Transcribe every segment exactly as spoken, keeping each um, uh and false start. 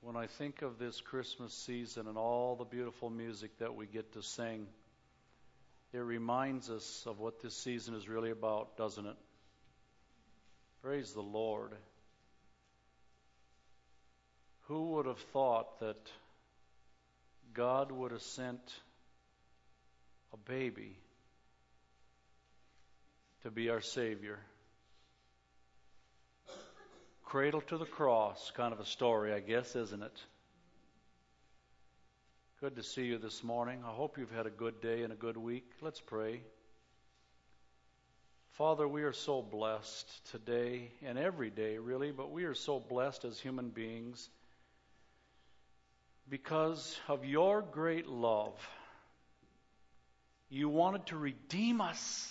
When I think of this Christmas season and all the beautiful music that we get to sing, it reminds us of what this season is really about, doesn't it? Praise the Lord. Who would have thought that God would have sent a baby to be our Savior? Cradle to the cross, kind of a story, I guess, isn't it? Good to see you this morning. I hope you've had a good day and a good week. Let's pray. Father, we are so blessed today and every day, really, but we are so blessed as human beings because of your great love. You wanted to redeem us.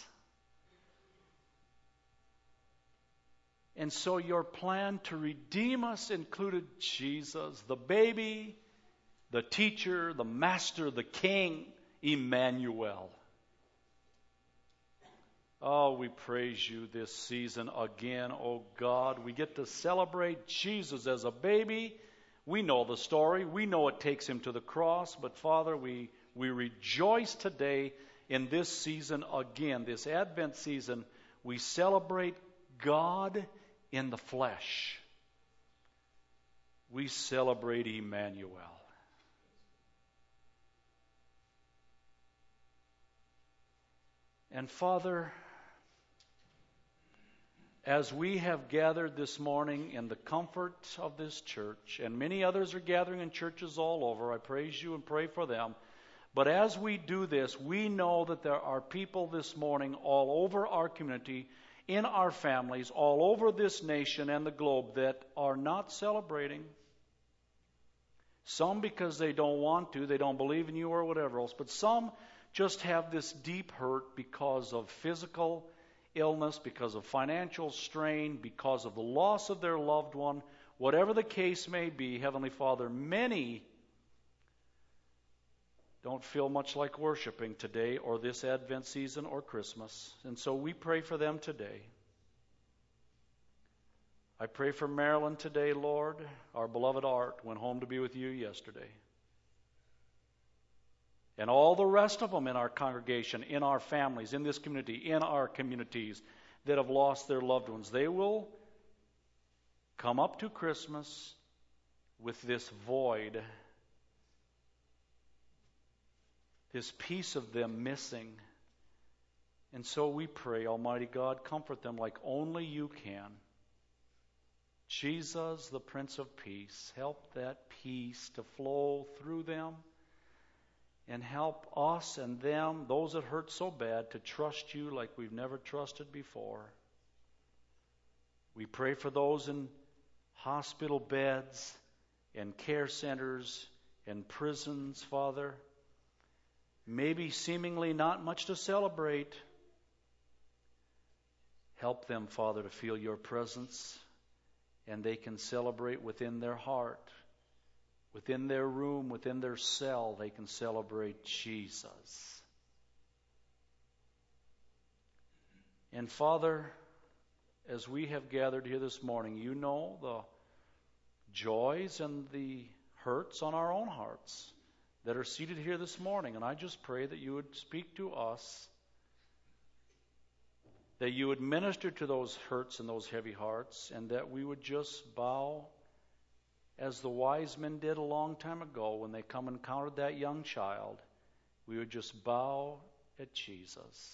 And so your plan to redeem us included Jesus, the baby, the teacher, the master, the king, Emmanuel. Oh, we praise you this season again, oh God. We get to celebrate Jesus as a baby. We know the story. We know it takes him to the cross. But Father, we, we rejoice today in this season again, this Advent season. We celebrate God in the flesh. We celebrate Emmanuel. And Father, as we have gathered this morning in the comfort of this church, and many others are gathering in churches all over, I praise you and pray for them. But as we do this, we know that there are people this morning all over our community, in our families, all over this nation and the globe that are not celebrating. Some because they don't want to, they don't believe in you or whatever else, but some just have this deep hurt because of physical illness, because of financial strain, because of the loss of their loved one. Whatever the case may be, Heavenly Father, many don't feel much like worshiping today or this Advent season or Christmas. And so we pray for them today. I pray for Marilyn today, Lord. Our beloved Art went home to be with you yesterday. And all the rest of them in our congregation, in our families, in this community, in our communities that have lost their loved ones, they will come up to Christmas with this void, this piece of them missing. And so we pray, Almighty God, comfort them like only you can. Jesus, the Prince of Peace, help that peace to flow through them and help us and them, those that hurt so bad, to trust you like we've never trusted before. We pray for those in hospital beds and care centers and prisons, Father. Maybe seemingly not much to celebrate. Help them, Father, to feel your presence, and they can celebrate within their heart, within their room, within their cell. They can celebrate Jesus. And Father, as we have gathered here this morning, you know the joys and the hurts on our own hearts that are seated here this morning. And I just pray that you would speak to us, that you would minister to those hurts and those heavy hearts, and that we would just bow as the wise men did a long time ago when they come and encountered that young child. We would just bow at Jesus.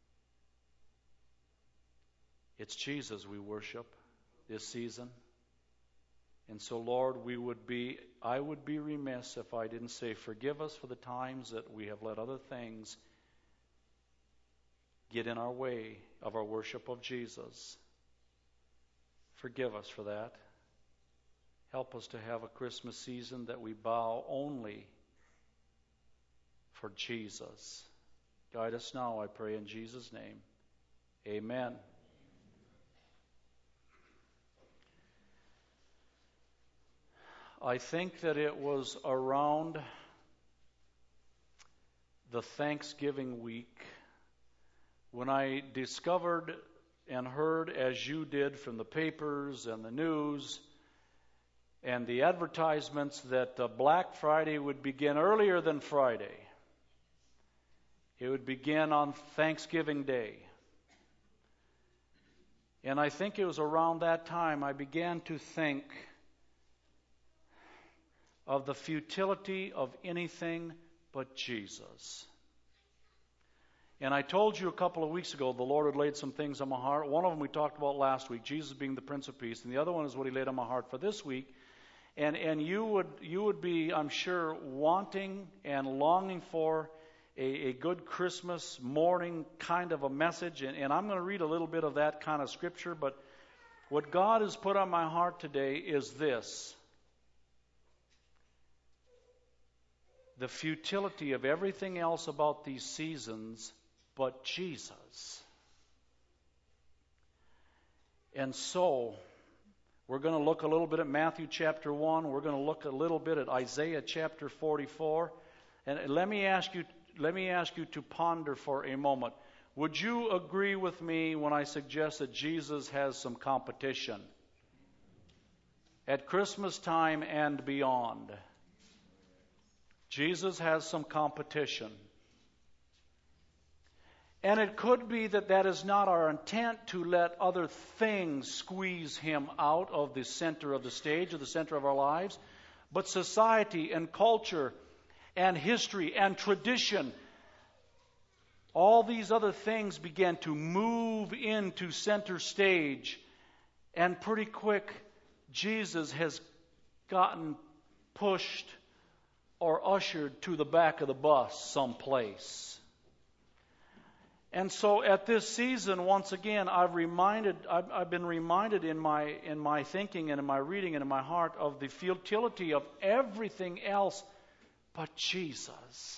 It's Jesus we worship this season. And so, Lord, we would be, I would be remiss if I didn't say, forgive us for the times that we have let other things get in our way of our worship of Jesus. Forgive us for that. Help us to have a Christmas season that we bow only for Jesus. Guide us now, I pray, in Jesus' name. Amen. I think that it was around the Thanksgiving week when I discovered and heard, as you did from the papers and the news and the advertisements that uh, Black Friday would begin earlier than Friday. It would begin on Thanksgiving Day. And I think it was around that time I began to think of the futility of anything but Jesus. And I told you a couple of weeks ago the Lord had laid some things on my heart. One of them we talked about last week, Jesus being the Prince of Peace, and the other one is what He laid on my heart for this week. And and you would you would be, I'm sure, wanting and longing for a, a good Christmas morning kind of a message. And, and I'm going to read a little bit of that kind of scripture. But what God has put on my heart today is this: the futility of everything else about these seasons but Jesus. And so, we're going to look a little bit at Matthew chapter one. We're going to look a little bit at Isaiah chapter forty-four. And let me ask you, let me ask you to ponder for a moment. Would you agree with me when I suggest that Jesus has some competition at Christmas time and beyond? Jesus has some competition. And it could be that that is not our intent, to let other things squeeze Him out of the center of the stage, or the center of our lives. But society and culture and history and tradition, all these other things began to move into center stage. And pretty quick, Jesus has gotten pushed or ushered to the back of the bus someplace. And so at this season, once again, I've reminded, I've, I've been reminded in my in my thinking and in my reading and in my heart of the futility of everything else but Jesus.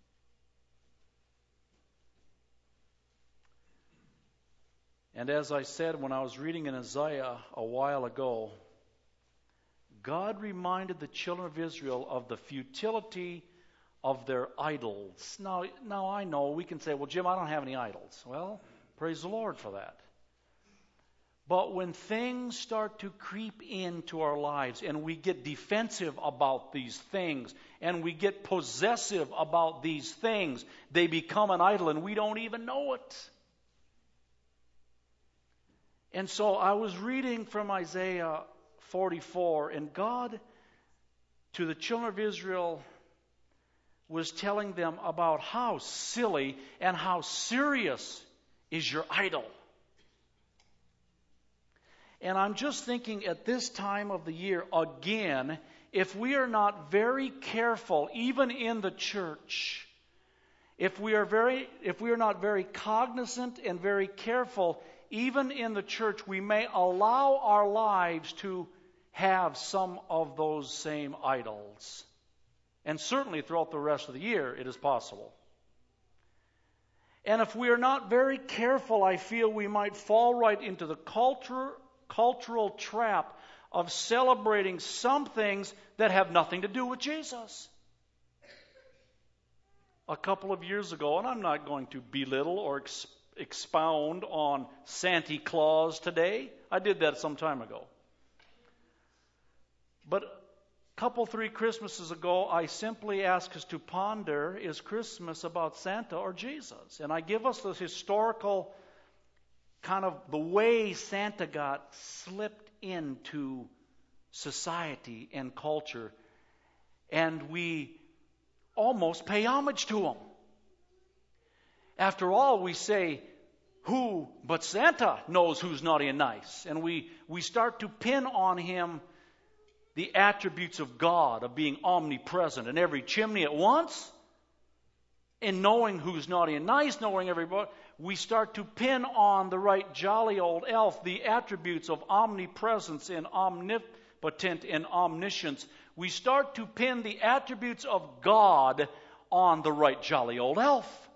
And as I said when I was reading in Isaiah a while ago, God reminded the children of Israel of the futility of their idols. Now, now I know we can say, well, Jim, I don't have any idols. Well, praise the Lord for that. But when things start to creep into our lives and we get defensive about these things and we get possessive about these things, they become an idol and we don't even know it. And so I was reading from Isaiah forty-four, and God, to the children of Israel, was telling them about how silly and how serious is your idol. And I'm just thinking at this time of the year, again, if we are not very careful, even in the church, if we are very, if we are not very cognizant and very careful, even in the church, we may allow our lives to have some of those same idols. And certainly throughout the rest of the year, it is possible. And if we are not very careful, I feel we might fall right into the culture, cultural trap of celebrating some things that have nothing to do with Jesus. A couple of years ago, and I'm not going to belittle or ex- expound on Santa Claus today. I did that some time ago. But a couple, three Christmases ago, I simply asked us to ponder, is Christmas about Santa or Jesus? And I give us the historical kind of the way Santa got slipped into society and culture, and we almost pay homage to him. After all, we say, who but Santa knows who's naughty and nice? And we, we start to pin on him the attributes of God, of being omnipresent in every chimney at once, and knowing who's naughty and nice, knowing everybody. We start to pin on the right jolly old elf the attributes of omnipresence and omnipotent and omniscience. We start to pin the attributes of God on the right jolly old elf.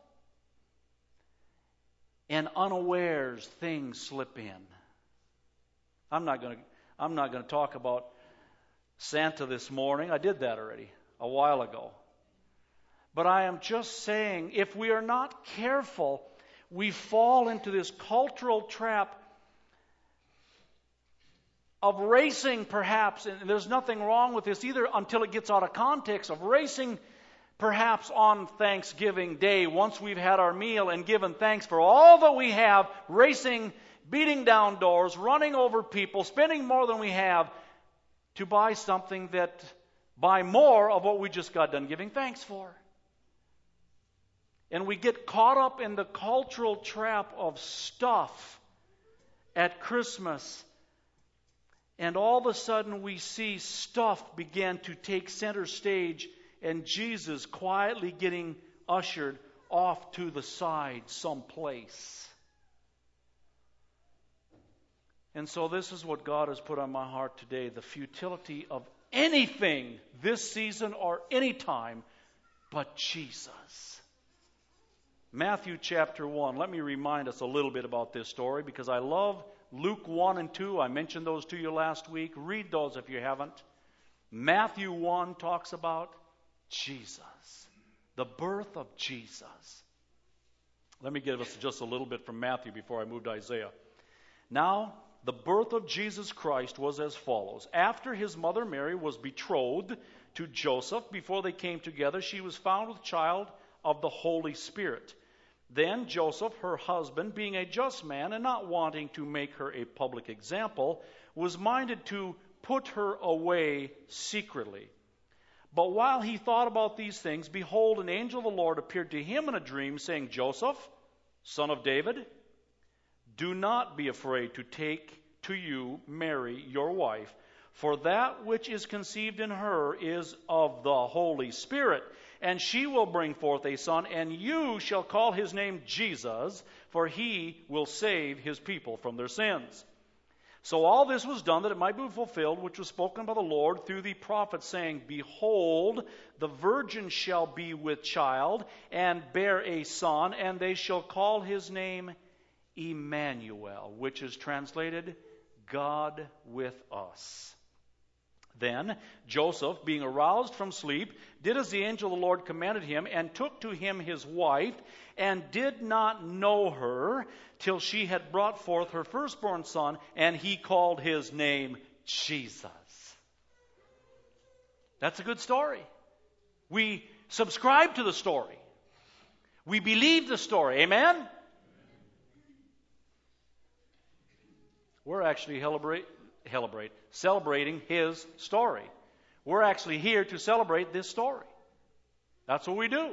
And unawares, things slip in. I'm not going to I'm not going to talk about Santa this morning. I did that already a while ago. But I am just saying, if we are not careful, we fall into this cultural trap of racing perhaps, and there's nothing wrong with this either until it gets out of context, of racing perhaps on Thanksgiving Day, once we've had our meal and given thanks for all that we have, racing, beating down doors, running over people, spending more than we have to buy something that, buy more of what we just got done giving thanks for. And we get caught up in the cultural trap of stuff at Christmas. And all of a sudden we see stuff begin to take center stage and Jesus quietly getting ushered off to the side someplace. And so this is what God has put on my heart today, the futility of anything this season or any time but Jesus. Matthew chapter one. Let me remind us a little bit about this story because I love Luke one and two. I mentioned those to you last week. Read those if you haven't. Matthew one talks about Jesus, the birth of Jesus. Let me give us just a little bit from Matthew before I move to Isaiah. Now, the birth of Jesus Christ was as follows. After his mother Mary was betrothed to Joseph, before they came together, she was found with child of the Holy Spirit. Then Joseph, her husband, being a just man and not wanting to make her a public example, was minded to put her away secretly. But while he thought about these things, behold, an angel of the Lord appeared to him in a dream, saying, Joseph, son of David, do not be afraid to take to you Mary, your wife, for that which is conceived in her is of the Holy Spirit. And she will bring forth a son, and you shall call his name Jesus, for he will save his people from their sins. So all this was done that it might be fulfilled, which was spoken by the Lord through the prophet, saying, Behold, the virgin shall be with child, and bear a son, and they shall call his name Emmanuel, which is translated, God with us. Then Joseph, being aroused from sleep, did as the angel of the Lord commanded him, and took to him his wife, and did not know her till she had brought forth her firstborn son, and he called his name Jesus. That's a good story. We subscribe to the story. We believe the story. Amen? We're actually celebrate, celebrate, celebrating his story. We're actually here to celebrate this story. That's what we do.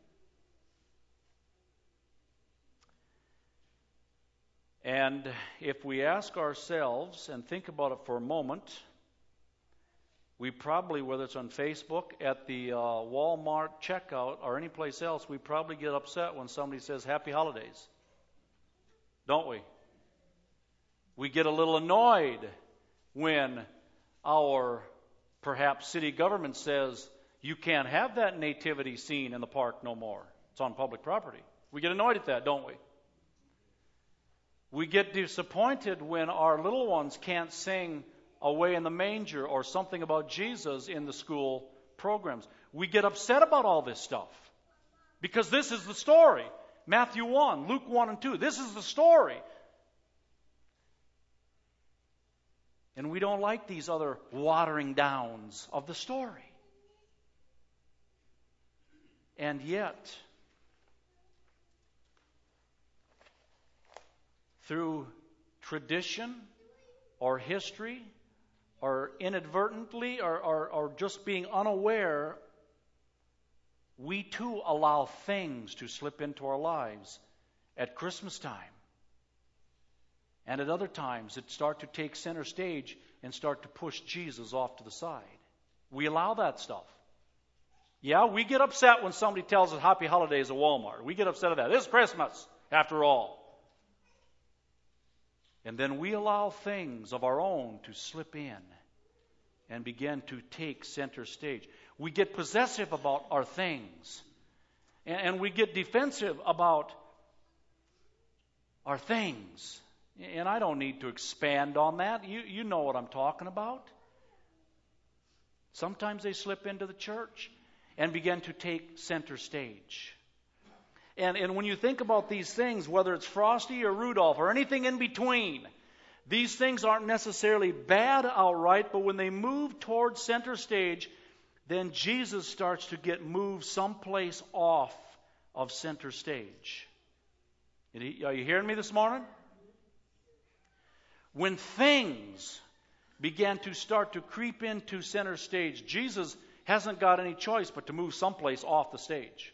And if we ask ourselves and think about it for a moment, we probably, whether it's on Facebook, at the uh, Walmart checkout, or any place else, we probably get upset when somebody says Happy Holidays. Don't we? We get a little annoyed when our, perhaps, city government says, you can't have that nativity scene in the park no more. It's on public property. We get annoyed at that, don't we? We get disappointed when our little ones can't sing Away in the Manger or something about Jesus in the school programs. We get upset about all this stuff because this is the story. Matthew one, Luke one and two. This is the story. And we don't like these other watering downs of the story. And yet, through tradition or history or inadvertently or, or, or just being unaware, we too allow things to slip into our lives at Christmas time. And at other times, it start to take center stage and start to push Jesus off to the side. We allow that stuff. Yeah, we get upset when somebody tells us Happy Holidays at Walmart. We get upset at that. It's Christmas, after all. And then we allow things of our own to slip in and begin to take center stage. We get possessive about our things. And we get defensive about our things. And I don't need to expand on that. You, you know what I'm talking about. Sometimes they slip into the church and begin to take center stage. And, and when you think about these things, whether it's Frosty or Rudolph or anything in between, These things aren't necessarily bad outright, but when they move towards center stage, then Jesus starts to get moved someplace off of center stage. Are you hearing me this morning? When things began to start to creep into center stage, Jesus hasn't got any choice but to move someplace off the stage.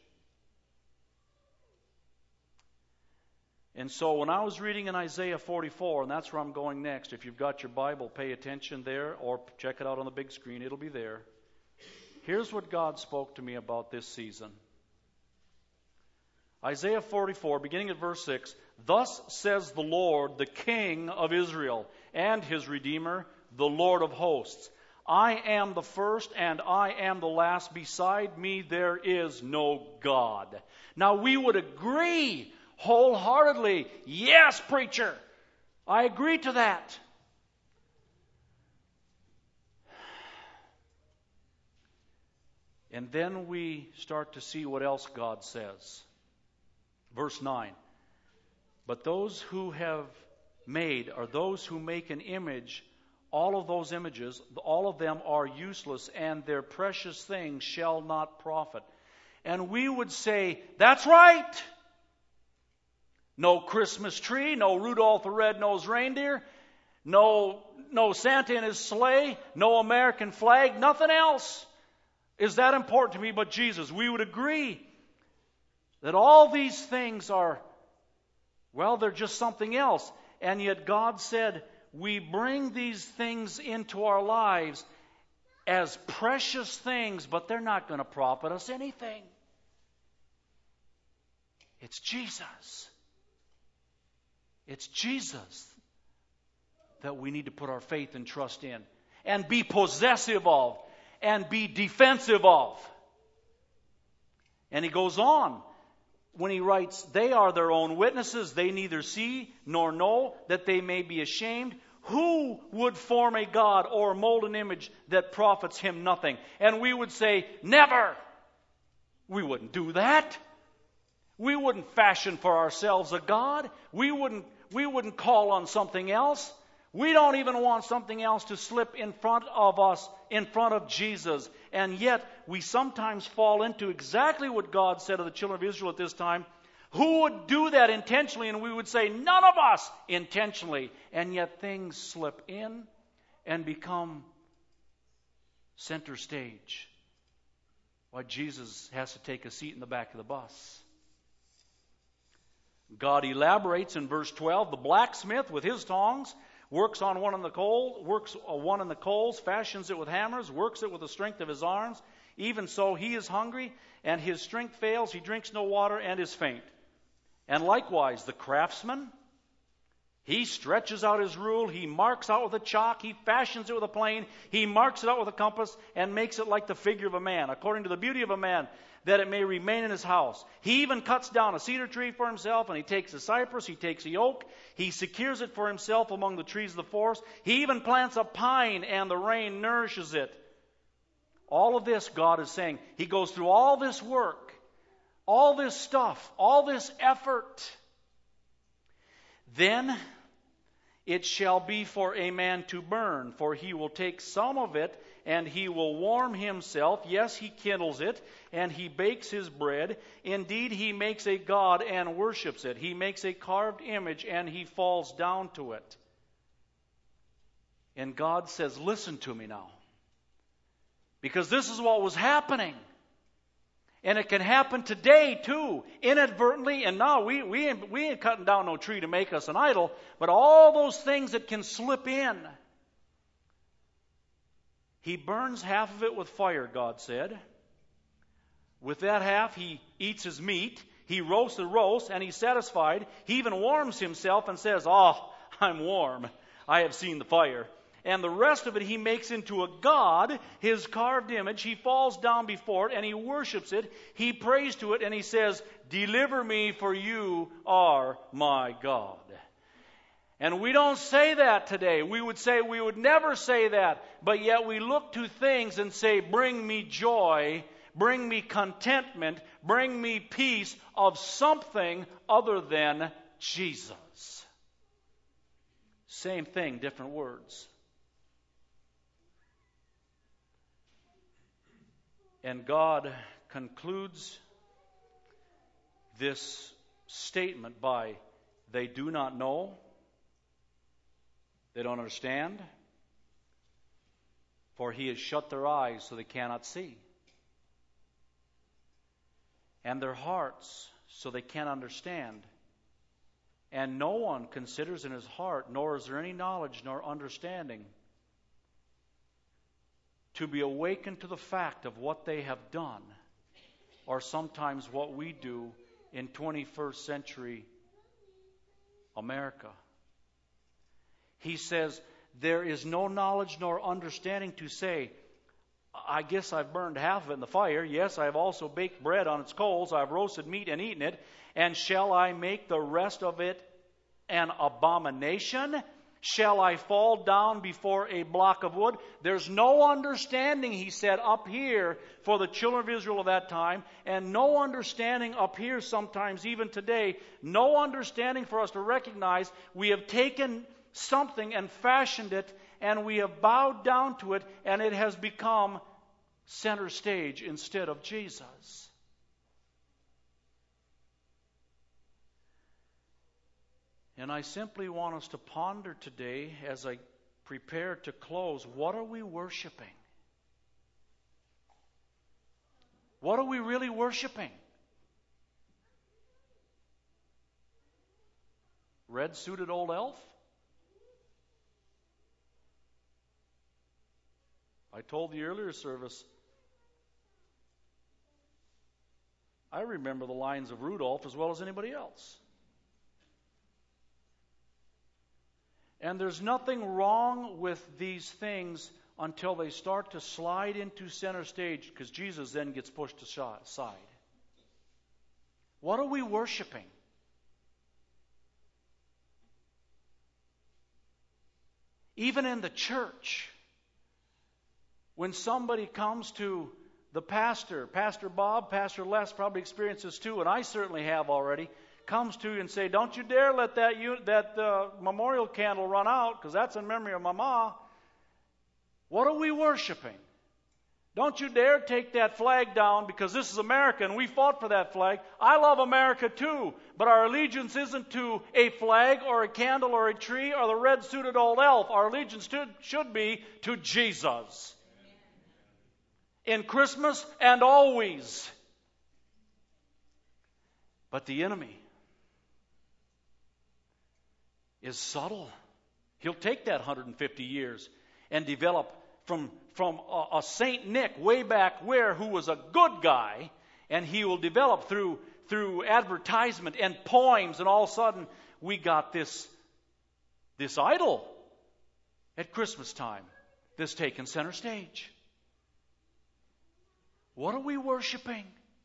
And so when I was reading in Isaiah forty-four, and that's where I'm going next, if you've got your Bible, pay attention there or check it out on the big screen. It'll be there. Here's what God spoke to me about this season. Isaiah forty-four, beginning at verse six, "Thus says the Lord, the King of Israel, and his Redeemer, the Lord of hosts. I am the first and I am the last. Beside me there is no God." Now we would agree wholeheartedly, yes, preacher, I agree to that. And then we start to see what else God says. Verse nine, "But those who have made, or those who make an image, all of those images, all of them are useless, and their precious things shall not profit." And we would say, that's right. No Christmas tree, no Rudolph the Red-Nosed Reindeer, no, no Santa in his sleigh, no American flag, nothing else is that important to me but Jesus. We would agree that all these things are, well, they're just something else. And yet God said, we bring these things into our lives as precious things, but they're not going to profit us anything. It's Jesus. It's Jesus that we need to put our faith and trust in and be possessive of and be defensive of. And he goes on when he writes, "They are their own witnesses. They neither see nor know, that they may be ashamed. Who would form a god or mold an image that profits him nothing?" And we would say, never. We wouldn't do that. We wouldn't fashion for ourselves a god. We wouldn't, we wouldn't call on something else. We don't even want something else to slip in front of us, in front of Jesus. And yet, we sometimes fall into exactly what God said to the children of Israel at this time. Who would do that intentionally? And we would say, none of us intentionally. And yet things slip in and become center stage. Why Jesus has to take a seat in the back of the bus. God elaborates in verse twelve, "The blacksmith with his tongs works on one in the coal, works one in the coals, fashions it with hammers, works it with the strength of his arms. Even so, he is hungry, and his strength fails. He drinks no water and is faint. And likewise, the craftsman, he stretches out his rule, he marks out with a chalk, he fashions it with a plane, he marks it out with a compass, and makes it like the figure of a man, according to the beauty of a man, that it may remain in his house. He even cuts down a cedar tree for himself, and he takes a cypress, he takes a oak, he secures it for himself among the trees of the forest. He even plants a pine, and the rain nourishes it." All of this, God is saying, he goes through all this work, all this stuff, all this effort. "Then it shall be for a man to burn, for he will take some of it, and he will warm himself. Yes, he kindles it, and he bakes his bread. Indeed, he makes a god and worships it. He makes a carved image, and he falls down to it." And God says, listen to me now. Because this is what was happening. And it can happen today too, inadvertently. And now we, we, ain't, we ain't cutting down no tree to make us an idol, but all those things that can slip in. He burns half of it with fire, God said. With that half, he eats his meat. He roasts the roast, and he's satisfied. He even warms himself and says, "Oh, I'm warm. I have seen the fire." And the rest of it he makes into a god, his carved image. He falls down before it, and he worships it. He prays to it, and he says, "Deliver me, for you are my God." And we don't say that today. We would say we would never say that. But yet we look to things and say, "Bring me joy, bring me contentment, bring me peace of something other than Jesus." Same thing, different words. And God concludes this statement by, they do not know, they don't understand, for He has shut their eyes so they cannot see, and their hearts so they can't understand. And no one considers in his heart, nor is there any knowledge nor understanding to be awakened to the fact of what they have done, or sometimes what we do in twenty-first century America. He says, there is no knowledge nor understanding to say, I guess I've burned half of it in the fire. Yes, I've also baked bread on its coals. I've roasted meat and eaten it. And shall I make the rest of it an abomination? Shall I fall down before a block of wood? There's no understanding, he said, up here for the children of Israel of that time, and no understanding up here sometimes even today. No understanding for us to recognize we have taken something and fashioned it, and we have bowed down to it, and it has become center stage instead of Jesus. And I simply want us to ponder today, as I prepare to close, what are we worshiping? What are we really worshiping? Red-suited old elf? I told the earlier service, I remember the lines of Rudolph as well as anybody else. And there's nothing wrong with these things until they start to slide into center stage, because Jesus then gets pushed aside. What are we worshiping? Even in the church, when somebody comes to the pastor, Pastor Bob, Pastor Les probably experiences too, and I certainly have already, comes to you and say, don't you dare let that that uh, memorial candle run out, because that's in memory of Mama. What are we worshiping? Don't you dare take that flag down, because this is America and we fought for that flag. I love America too, but our allegiance isn't to a flag or a candle or a tree or the red-suited old elf. Our allegiance to, should be to Jesus. In Christmas and always. But the enemy is subtle. He'll take that one hundred fifty years and develop from, from a, a Saint Nick way back where, who was a good guy, and he will develop through, through advertisement and poems, and all of a sudden we got this, this idol at Christmas time that's taken center stage. What are we worshiping?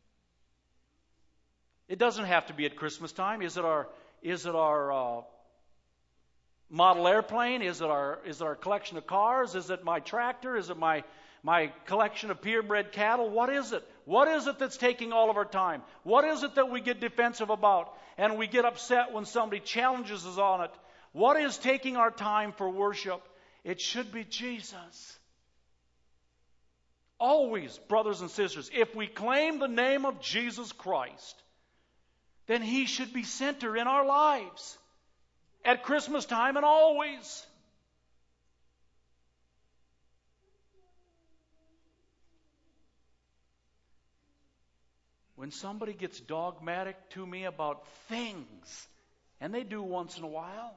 It doesn't have to be at Christmas time. Is it our is it our uh, model airplane? Is it our is it our collection of cars? Is it my tractor? Is it my my collection of purebred cattle? What is it? What is it that's taking all of our time? What is it that we get defensive about and we get upset when somebody challenges us on it? What is taking our time for worship? It should be Jesus. Always, brothers and sisters, if we claim the name of Jesus Christ, then He should be center in our lives at Christmas time and always. When somebody gets dogmatic to me about things, and they do once in a while,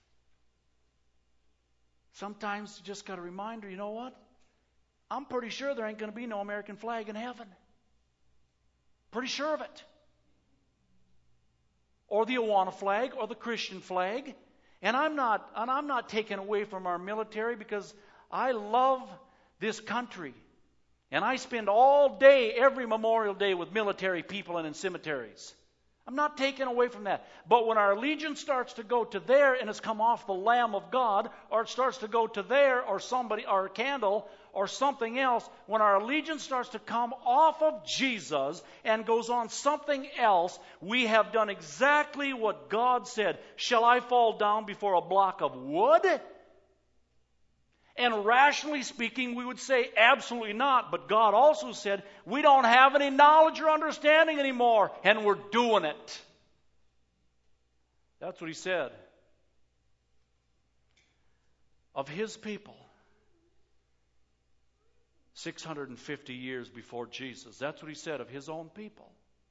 sometimes you just got a reminder, you know what? I'm pretty sure there ain't going to be no American flag in heaven. Pretty sure of it. Or the Awana flag, or the Christian flag. And I'm not, and I'm not taking away from our military, because I love this country. And I spend all day, every Memorial Day, with military people and in cemeteries. I'm not taking away from that. But when our allegiance starts to go to there and it's come off the Lamb of God, or it starts to go to there or somebody or a candle or something else, when our allegiance starts to come off of Jesus and goes on something else, we have done exactly what God said. Shall I fall down before a block of wood? And rationally speaking, we would say absolutely not. But God also said, we don't have any knowledge or understanding anymore, and we're doing it. That's what He said of His people six hundred fifty years before Jesus. That's what He said of His own people.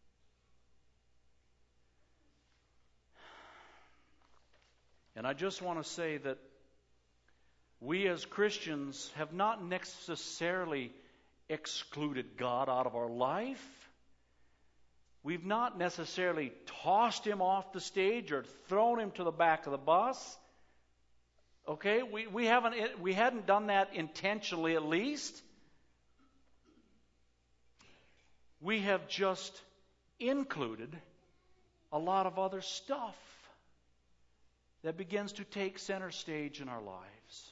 And I just want to say that we as Christians have not necessarily excluded God out of our life. We've not necessarily tossed Him off the stage or thrown Him to the back of the bus. Okay, we, we haven't we hadn't done that intentionally, at least. We have just included a lot of other stuff that begins to take center stage in our lives.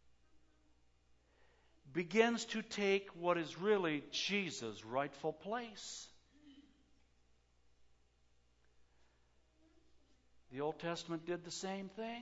Begins to take what is really Jesus' rightful place. The Old Testament did the same thing.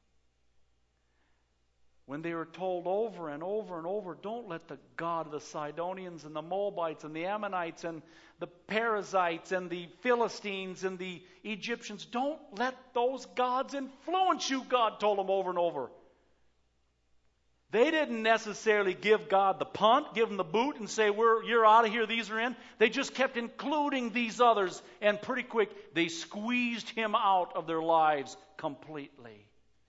When they were told over and over and over, don't let the God of the Sidonians and the Moabites and the Ammonites and the Perizzites and the Philistines and the Egyptians, don't let those gods influence you, God told them over and over. They didn't necessarily give God the punt, give Him the boot and say, We're, you're out of here, these are in. They just kept including these others, and pretty quick they squeezed Him out of their lives completely.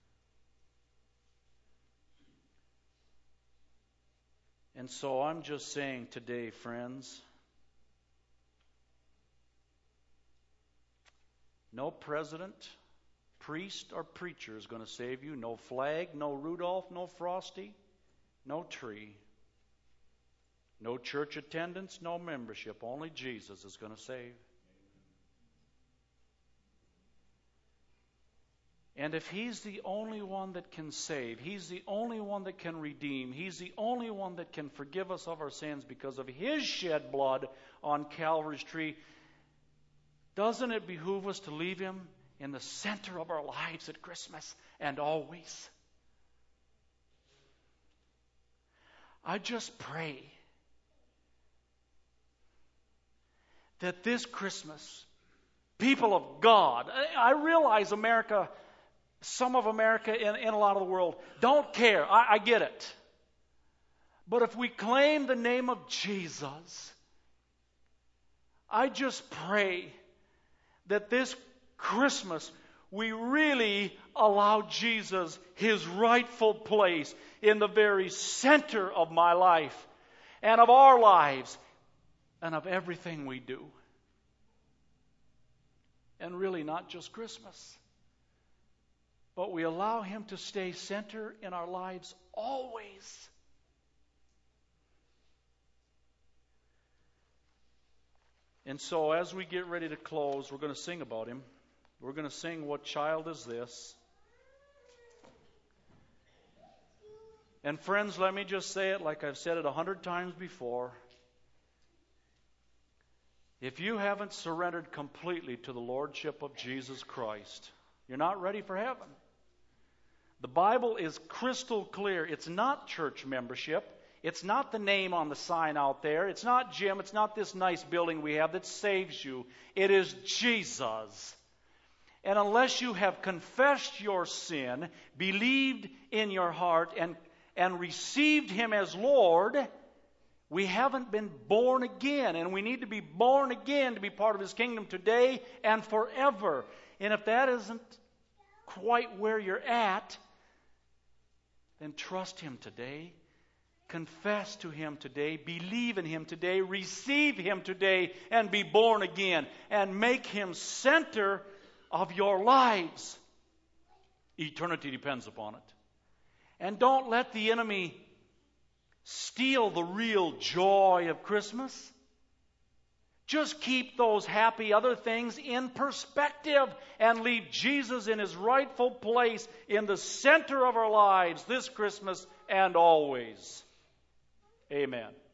And so I'm just saying today, friends, no president, priest, or preacher is going to save you. No flag, no Rudolph, no Frosty, no tree. No church attendance, no membership. Only Jesus is going to save. And if He's the only one that can save, He's the only one that can redeem, He's the only one that can forgive us of our sins because of His shed blood on Calvary's tree, doesn't it behoove us to leave Him in the center of our lives at Christmas and always? I just pray that this Christmas, people of God, I realize America, some of America and, and a lot of the world don't care. I, I get it. But if we claim the name of Jesus, I just pray that this Christmas we really allow Jesus His rightful place in the very center of my life and of our lives and of everything we do. And really not just Christmas. But we allow Him to stay center in our lives always. And so as we get ready to close, we're going to sing about Him. We're going to sing What Child Is This? And friends, let me just say it like I've said it a hundred times before. If you haven't surrendered completely to the Lordship of Jesus Christ, you're not ready for heaven. The Bible is crystal clear. It's not church membership. It's not the name on the sign out there. It's not Jim. It's not this nice building we have that saves you. It is Jesus. And unless you have confessed your sin, believed in your heart, and, and received Him as Lord, we haven't been born again. And we need to be born again to be part of His kingdom today and forever. And if that isn't quite where you're at, then trust Him today. Confess to Him today. Believe in Him today. Receive Him today and be born again. And make Him center of your lives. Eternity depends upon it. And don't let the enemy steal the real joy of Christmas. Just keep those happy other things in perspective and leave Jesus in his rightful place in the center of our lives this Christmas and always. Amen.